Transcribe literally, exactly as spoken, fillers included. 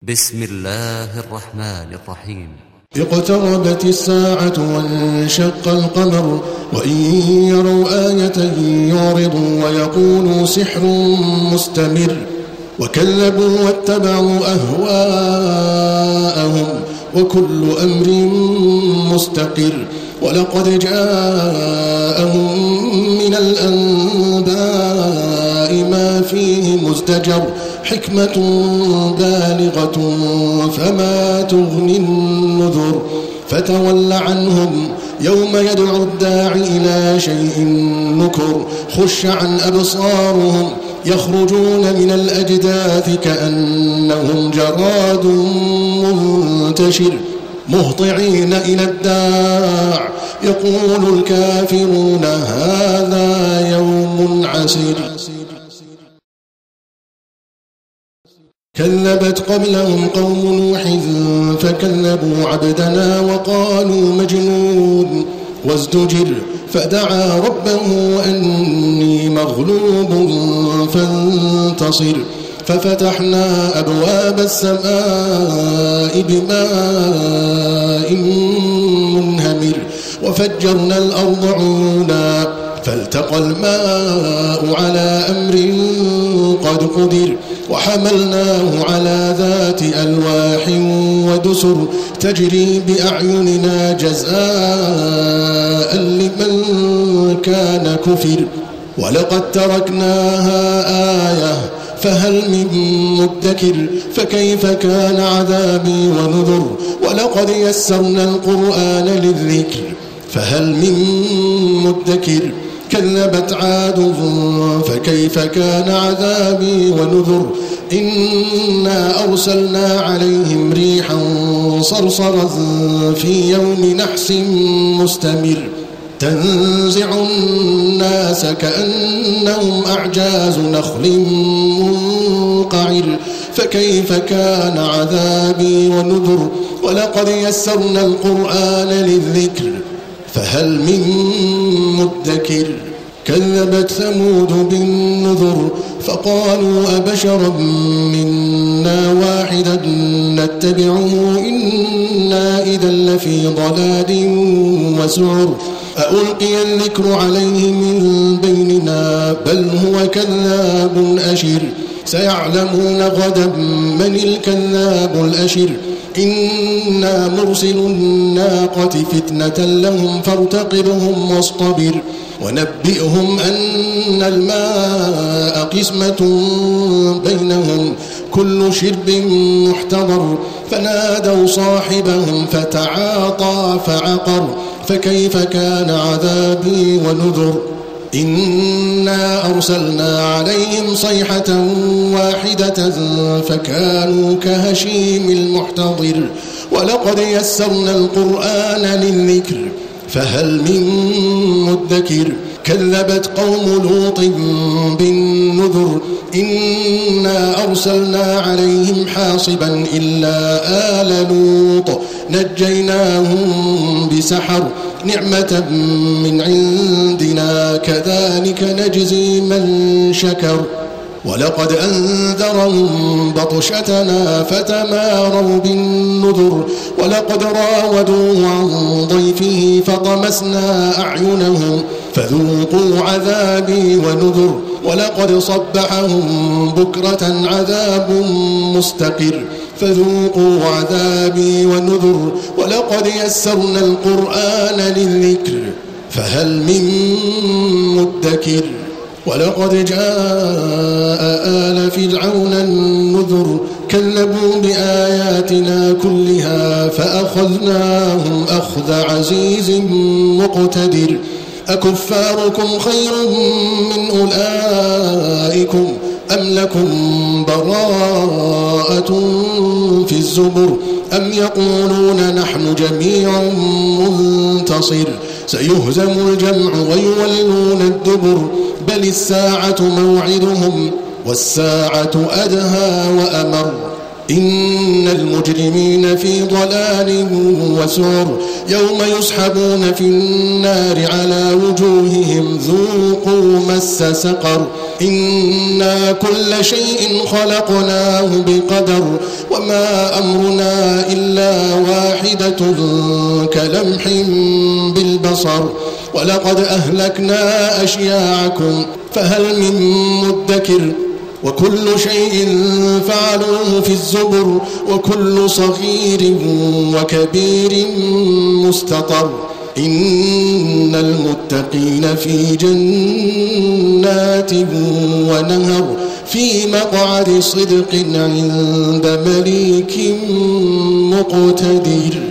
بسم الله الرحمن الرحيم. اقتربت الساعة وانشق القمر وإن يروا آية يعرضوا ويقولوا سحر مستمر وكذبوا واتبعوا أهواءهم وكل أمر مستقر ولقد جاءهم من الأنباء ما فيه مزدجر حكمة بالغة فما تغني النذر فتول عنهم يوم يدعو الداعي إلى شيء نكر خش عن أبصارهم يخرجون من الأجداث كأنهم جراد منتشر مهطعين إلى الداع يقول الكافرون هذا يوم عسير. كذبت قبلهم قوم نوح فكذبوا عبدنا وقالوا مجنون وازدجر فدعا ربه أني مغلوب فانتصر ففتحنا أبواب السماء بماء منهمر وفجرنا الأرض عيونا فالتقى الماء على أمر قد قدر وحملناه على ذات ألواح ودسر تجري بأعيننا جزاء لمن كان كفر ولقد تركناها آية فهل من مدكر فكيف كان عذابي ونذر ولقد يسرنا القرآن للذكر فهل من مدكر كذبت عاد فكيف كان عذابي ونذر إنا أرسلنا عليهم ريحا صرصرا في يوم نحس مستمر تنزع الناس كأنهم أعجاز نخل منقعر فكيف كان عذابي ونذر ولقد يسرنا القرآن للذكر فهل من مدكر كذبت ثمود بالنذر فقالوا أبشرا منا واحدا نتبعه إنا إذا لفي ضلال وسعر ألقي الذكر عليه من بيننا بل هو كذاب أشر سيعلمون غدا من الكذاب الأشر إنا مرسل الناقة فتنة لهم فارتقبهم واصطبر ونبئهم أن الماء قسمة بينهم كل شرب محتضر فنادوا صاحبهم فتعاطى فعقر فكيف كان عذابي ونذر إنا أرسلنا عليهم صيحة واحدة فكانوا كهشيم المحتضر ولقد يسرنا القرآن للذكر فهل من مدكر كذبت قوم لوط بالنذر إنا أرسلنا عليهم حاصبا إلا آل لوط نجيناهم بسحر نعمة من عندنا كذلك نجزي من شكر ولقد أنذرهم بطشتنا فتماروا بالنذر ولقد راودوه عن ضيفه فطمسنا أعينهم فذوقوا عذابي ونذر ولقد صبحهم بكرة عذاب مستقر فذوقوا عذابي ونذر ولقد يسرنا القرآن للذكر فهل من مدكر ولقد جاء آل فرعون النذر كذبوا بآياتنا كلها فأخذناهم أخذ عزيز مقتدر أكفاركم خير من أولئكم أم لكم براءة في الزبر أم يقولون نحن جميع منتصر سيهزم الجمع ويولون الدبر بل الساعة موعدهم والساعة أدهى وأمر إن المجرمين في ضلال وسعر يوم يسحبون في النار على وجوههم ذوقوا مس سقر إنا كل شيء خلقناه بقدر وما أمرنا إلا واحدة كلمح بالبصر ولقد أهلكنا أشياعكم فهل من مدكر وكل شيء فعلوه في الزبر وكل صغير وكبير مستطر إن المتقين في جنات ونهر في مقعد صدق عند مليك مقتدر.